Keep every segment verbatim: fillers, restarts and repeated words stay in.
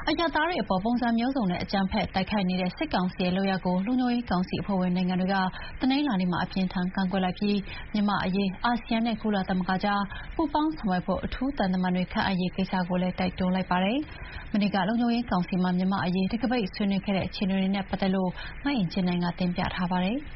အရပ်သားတွေအပေါ်ပုံစံမျိုးစုံနဲ့အကြမ်းဖက်တိုက်ခိုက်နေတဲ့စစ်ကောင်စီရဲ့လုပ်ရပ်ကိုလုံခြုံရေးကောင်စီအဖွဲ့ဝင်နိုင်ငံတွေကတနင်္လာနေ့မှာအပြင်းထန်ကန့်ကွက်လိုက်ပြီးမြန်မာအရေးအာဆီယံနဲ့ကုလသမဂ္ဂကြားပူးပေါင်းဆောင်ရွက်ဖို့အထူးသံတမန်တွေခန့်အပ်ရေးကိစ္စကိုလည်းတိုက်တွန်းလိုက်ပါတယ်။မနေ့ကလုံခြုံရေးကောင်စီမှာမြန်မာအရေးတကပိတ်ဆွေးနွေးခဲ့တဲ့အခြေအနေတွေနဲ့ပတ်သက်လို့မအင်ကြင်းနိုင်ကတင်ပြထားပါတယ်။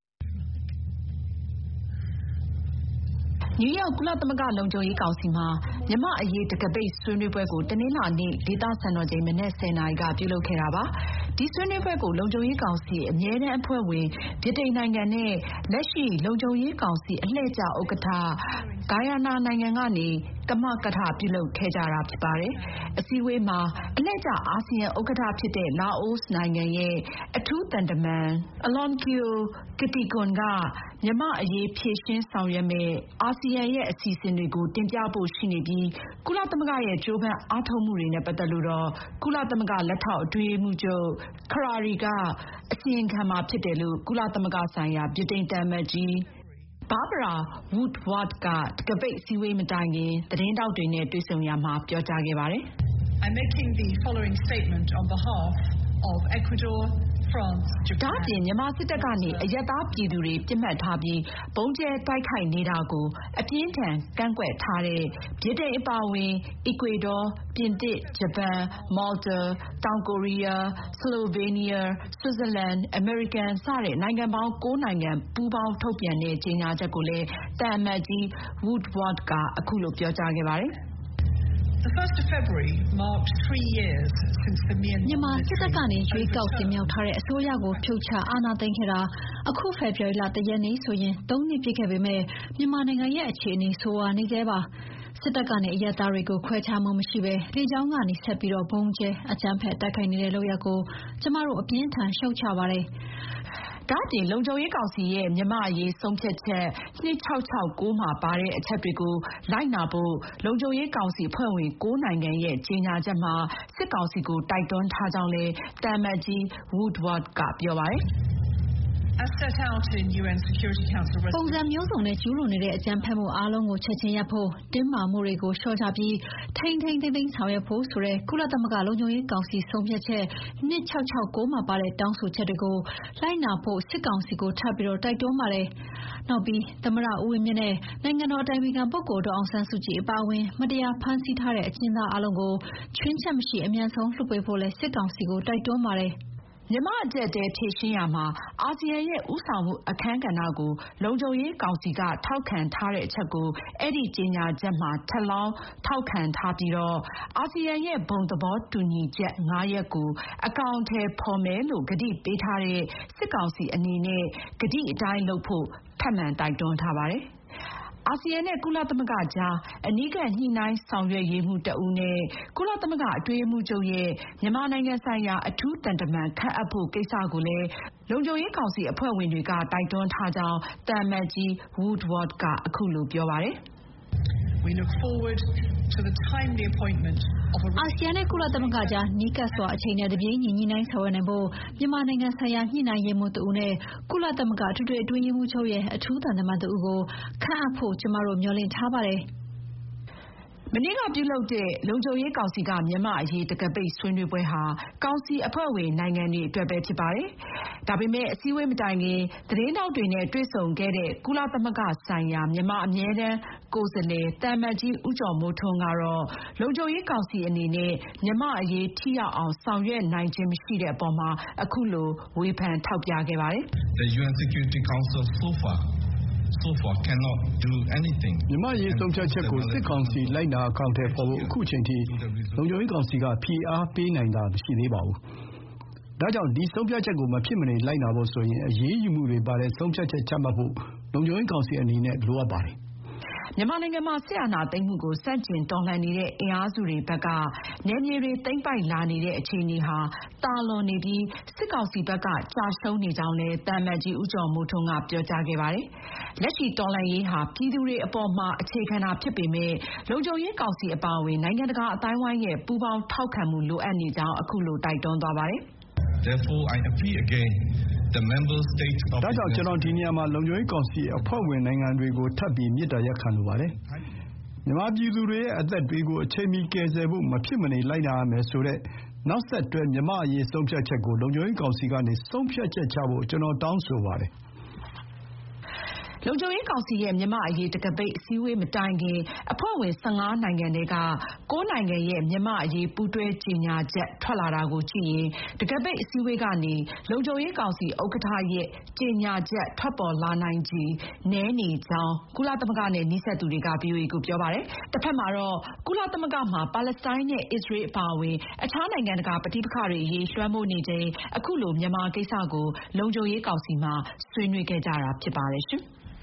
နယူးယောက်ကုလသမဂ္ဂလုံခြုံရေးကောင်စီမှာမြန်မာ့အရေးတံခါးပိတ်ဆွေးနွေးပွဲကိုတနင်္လာနေ့ဒေသစံတော်ချိန်မနက်၁၀နာရီကပြုလုပ်ခဲ့တာပါ။ဒီဆွေးနွေးပွဲကိုလုံခြုံရေးကောင်စီအမြဲတမ်းအဖွဲ့ဝင်ဗြိတိန်နိုင်ငံနဲ့လက်ရှိလုံခြုံရေးကောင်စီအလှည့်ကျဥက္ကဋ္ဌဂိုင်ယာနာနိုင်ငံကနေကမကထပြုလုပ်ခဲ့ကြတာဖြစ်ပါတယ်။အစည်းအဝေးမှာအလှည့်ကျအာဆီယံဥက္ကဋ္ဌဖြစ်တဲ့လာအိုနိုင်ငံရဲ့အထူးသံတမန် Alonkeo Kittikhoun ကမြန်မာ့အရေးဖြေရှင်းဆောင်ရွက်မယ့်အာဆီယံရဲ့အစီအစဉ်တွေကိုတင်ပြဖို့ရှိနေပြီးကုလသမဂ္ဂရဲ့ကြိုးပမ်းအားထုတ်မှုတွေနဲ့ပတ်သက်လို့တော့ကုလသမဂ္ဂလက်ထောက်အတွင်းရေးမှူးချုပ် Khairi ကအစီရင်ခံမှာဖြစ်တယ်လို့ကုလသမဂ္ဂဆိုင်ရာဗြိတိန်သံအမတ်ကြီး Barbara Woodward ကတံခါးပိတ်အစည်းအဝေးမတိုင်ခင်သတင်းထောက်တွေနဲ့တွေ့ဆုံရာမှာပြောကြားခဲ့ပါတယ်။ I'm making the following statement on behalf of Ecuador, France, Japan. ဒါ့အပြင်မြန်မာစစ်တပ်ကနေအရပ်သားပြည်သူတွေပြစ်မှတ်ထားပြီးဗုံးကျဲတိုက်ခိုက်နေတာကိုအပြင်းထန်ကန့်ကွက်ထားတဲ့ဗြိတိန်အပါအဝင်အီကွေဒေါ၊ပြင်သစ်၊ဂျပန်၊မော်လတာ၊တောင်ကိုရီးယား၊ဆလိုဗေးနီးယား၊ဆွစ်ဇာလန်၊အမေရိကန်စတဲ့နိုင်ငံပေါင်း၉နိုင်ငံပူးပေါင်းထုတ်ပြန်တဲ့ကြေညာချက်ကိုလည်းသံအမတ်ကြီး Woodward ကအခုလိုပြောကြားခဲ့ပါတယ်။ The first of February marked three years since the Myanmar မြန်မာစစ်တပ်ကနေရွေးကောက်တင်မြှောက်ထားတဲ့အစိုးရကိုဖြုတ်ချအာဏာသိမ်းခဲ့တာအခုဖေဖော်ဝါရီလတရက်နေ့ဆိုရင်သုံးနှစ်ပြည့်ခဲ့ပေမဲ့မြန်မာနိုင်ငံရဲ့အခြေအနေဆိုးဝါးနေသေးပါစစ်တပ်ကနေအရပ်သားတွေကိုခွဲခြားမှုမရှိဘဲလေကြောင်းကနေဆက်ပြီးတော့ဘုံကျဲအကြမ်းဖက်တိုက်ခိုက်နေတဲ့လုပ်ရပ်ကိုကျမတို့အပြင်းထန်ရှုတ်ချပါတယ်။ဒါ့အပြင်လုံခြုံရေးကောင်စီရဲ့မြန်မာ့အရေးဆုံးဖြတ်ချက်၂၆၆၉မှာပါတဲ့အချက်တွေကိုလိုက်နာဖို့လုံခြုံရေးကောင်စီအဖွဲ့ဝင်၉နိုင်ငံရဲ့ကြေညာချက်မှာစစ်ကောင်စီကိုတိုက်တွန်းထားကြောင်းလည်းသံအမတ်ကြီး Woodward ကပြောပါတယ်။ As set out in U N Security Council ပုံစံမျိုးစုံနဲ့ကျူးလွန်နေတဲ့အကြမ်းဖက်မှုအားလုံးကိုချက်ချင်းရပ်ဖို့တင်းမာမှုတွေကိုလျှော့ချပြီးထိန်းထိန်းသိမ်းသိမ်းဆောင်ရွက်ဖို့ဆိုတဲ့ကုလသမဂ္ဂလုံခြုံရေးကောင်စီဆုံးဖြတ်ချက်၂၆၆၉မှာပါတဲ့တောင်းဆိုချက်တွေကိုလိုက်နာဖို့စစ်ကောင်စီကိုထပ်ပြီးတိုက်တွန်းပါတယ်။နောက်ပြီးသမ္မတဦးဝင်းမြင့်နဲ့နိုင်ငံတော်အတိုင်ပင်ခံပုဂ္ဂိုလ်ဒေါ်အောင်ဆန်းစုကြည်အပါအဝင်မတရားဖမ်းဆီးထားတဲ့အကျဉ်းသားအလုံးကိုချွင်းချက်မရှိအမြန်ဆုံးလွှတ်ပေးဖို့လည်းစစ်ကောင်စီကိုတိုက်တွန်းပါတယ်။မြန်မာ့အကျပ်အတည်းဖြေရှင်းရာမှာအာဆီယံရဲ့ဦးဆောင်မှုအခန်းကဏ္ဍကိုလုံခြုံရေးကောင်စီကထောက်ခံထားတဲ့အချက်ကိုအဲဒီကြေညာချက်မှာထပ်လောင်းထောက်ခံထားပြီးတော့အာဆီယံရဲ့ဘုံသဘောတူညီချက်၅ရပ်ကိုအကောင်အထည်ဖော်မယ်လို့ကတိပေးထားတဲ့စစ်ကောင်စီအနေနဲ့ကတိအတိုင်းလုပ်ဖို့ထပ်မံတိုက်တွန်းထားပါတယ်။အာဆီယံနဲ့ကုလသမဂ္ဂကြားအနီးကပ်ညှိနှိုင်းဆောင်ရွက်ရေးမှူးတဦးနဲ့ကုလသမဂ္ဂအတွင်းရေးမှူးချုပ်ရဲ့မြန်မာနိုင်ငံဆိုင်ရာအထူးသံတမန်ခန့်အပ်ဖို့ကိစ္စကိုလည်းလုံခြုံရေးကောင်စီအဖွဲ့ဝင်တွေကတိုက်တွန်းထားကြောင်းသံအမတ်ကြီး Woodward ကအခုလိုပြောပါတယ်။ We look forward to the timely appointment of a အာဆီယံနဲ့ကုလသမဂ္ဂကြားနီးကပ်စွာအချိန်နဲ့တပြေးညီညှိနှိုင်းဆောင်ရွက်နိုင်ဖို့မြန်မာနိုင်ငံဆိုင်ရာညှိနှိုင်းရေးမှူးတဦးနဲ့ကုလသမဂ္ဂအထွေထွေအတွင်းရေးမှူးချုပ်ရဲ့အထူးသံတမန်တဦးကိုခန့်အပ်ဖို့ကျမတို့မျှော်လင့်ထားပါတယ်။မနေ့ကပြုလုပ်တဲ့လုံခြုံရေးကောင်စီကမြန်မာ့အရေးတံခါးပိတ်ဆွေးနွေးပွဲဟာကောင်စီအဖွဲ့ဝင်နိုင်ငံတွေအတွက်ပဲဖြစ်ပါတယ်။ဒါပေမဲ့အစည်းအဝေးမတိုင်ခင်သတင်းထောက်တွေနဲ့တွေ့ဆုံခဲ့တဲ့ကုလသမဂ္ဂဆိုင်ရာမြန်မာအမြဲတမ်းကိုယ်စားလှယ်သံအမတ်ကြီးဦးကျော်မိုးထွန်းကတော့လုံခြုံရေးကောင်စီအနေနဲ့မြန်မာ့အရေးထိရောက်အောင်ဆောင်ရွက်နိုင်ခြင်းမရှိတဲ့အပေါ်မှာအခုလိုဝေဖန်ထောက်ပြခဲ့ပါတယ်။ The U N Security Council so far so far cannot do anything မြန်မာရေးဆုံးဖြတ်ချက်ကိုစစ်ကောင်စီလိုက်နာအကောင့်ထဲပေါ်ဖို့အခုချိန်ထိလုံခြုံရေးကောင်စီကဖိအားပေးနိုင်တာမရှိသေးပါဘူး။ဒါကြောင့်ဒီဆုံးဖြတ်ချက်ကိုမဖြစ်မနေလိုက်နာဖို့ဆိုရင်အရေးယူမှုတွေပါတဲ့ဆုံးဖြတ်ချက်ချမှတ်ဖို့လုံခြုံရေးကောင်စီအနေနဲ့လိုအပ်ပါတယ်။မြန်မာနိုင်ငံမှာစစ်အာဏာသိမ်းမှုကိုစန့်ကျင်တော်လှန်နေတဲ့အင်အားစုတွေဘက်ကနယ်မြေတွေသိမ်းပိုက်လာနေတဲ့အခြေအနေဟာတာလွန်နေပြီးစစ်ကောင်စီဘက်ကကြာရှုံးနေကြောင်းလည်းသံအမတ်ကြီးဦးကျော်မိုးထွန်းကပြောကြားခဲ့ပါတယ်။လက်ရှိတော်လှန်ရေးဟာပြည်သူတွေအပေါ်မှာအခြေခံတာဖြစ်ပေမဲ့လုံခြုံရေးကောင်စီအပါအဝင်နိုင်ငံတကာအသိုင်းအဝိုင်းရဲ့ပူးပေါင်းထောက်ခံမှုလိုအပ်နေကြောင်းအခုလိုတိုက်တွန်းသွားပါတယ်။ Therefore I appeal again the member states of ဒါကြောင့်ကျွန်တော်ဒီနေရာမှာလုံခြုံရေးကောင်စီအဖွဲ့ဝင်နိုင်ငံတွေကိုထပ်ပြီးမြစ်တာရက်ခံလိုပါတယ်။မြန်မာပြည်သူတွေရဲ့အသက်တွေကိုအချိန်မီကယ်ဆယ်ဖို့မဖြစ်မနေလိုက်နာရမယ်ဆိုတဲ့နောက်ဆက်တွဲမြန်မာ့အရေးဆုံးဖြတ်ချက်ကိုလုံခြုံရေးကောင်စီကနေဆုံးဖြတ်ချက်ချဖို့ကျွန်တော်တောင်းဆိုပါတယ်။လုံခြုံရေးကောင်စီရဲ့မြန်မာ့အရေးတံခါးပိတ်အစည်းအဝေးမတိုင်ခင်အဖွဲ့ဝင်၁၅နိုင်ငံထဲက၉နိုင်ငံရဲ့မြန်မာ့အရေးပူးတွဲကြေညာချက်ထွက်လာတာကိုကြည့်ရင်တံခါးပိတ်အစည်းအဝေးကနေလုံခြုံရေးကောင်စီဥက္ကဋ္ဌရဲ့ကြေညာချက်ထွက်ပေါ်လာနိုင်ခြေနည်းနေကြောင်းကုလသမဂ္ဂနဲ့နီးစပ်သူတွေက ဗွီအိုအေကိုပြောပါတယ်။တစ်ဖက်မှာတော့ကုလသမဂ္ဂမှာပါလက်စတိုင်းနဲ့အစ္စရေးအပါအဝင်အခြားနိုင်ငံတကာပဋိပက္ခတွေအရေးလွှမ်းမိုးနေချိန်အခုလိုမြန်မာကိစ္စကိုလုံခြုံရေးကောင်စီမှာဆွေးနွေးခဲ့ကြတာဖြစ်ပါတယ်ရှင်။